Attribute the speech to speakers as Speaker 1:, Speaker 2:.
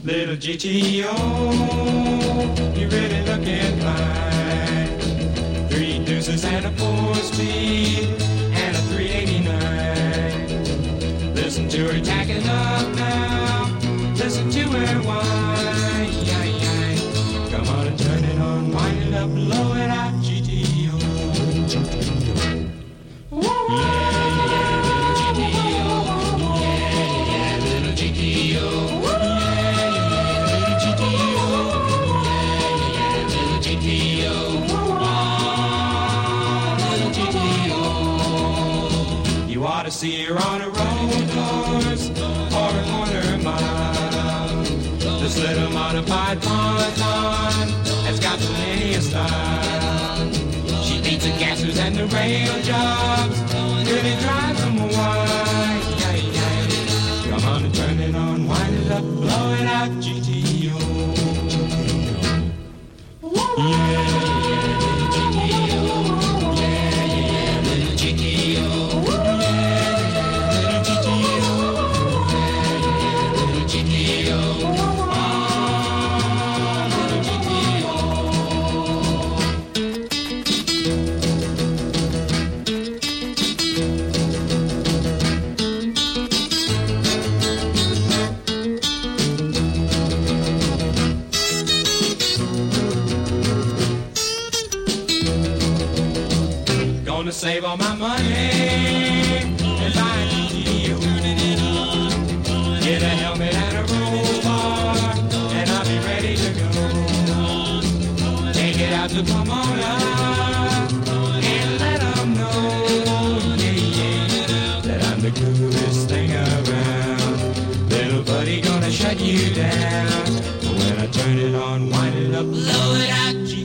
Speaker 1: Little GTO, you really looking fine. 3 deuces and a 4-speed and a 389. Listen to her tacking up now. Listen to her whine. Come on and turn it on, wind it up, blow it out, GTO. Little GTO. You ought to see her on a road course or a quarter mile. This little modified ponton has got plenty of style. She beats the gassers and the rail jobs, really drives them wild. Come on and turn it on, wind it up, blow it out, GTO. Gonna save all my money and buy a GTO. Get a helmet and a roll bar, and I'll be ready to go. Take it out to Pomona and let them know, that I'm the coolest thing around. Little buddy gonna shut you down. When I turn it on, wind it up, blow it out, GTO.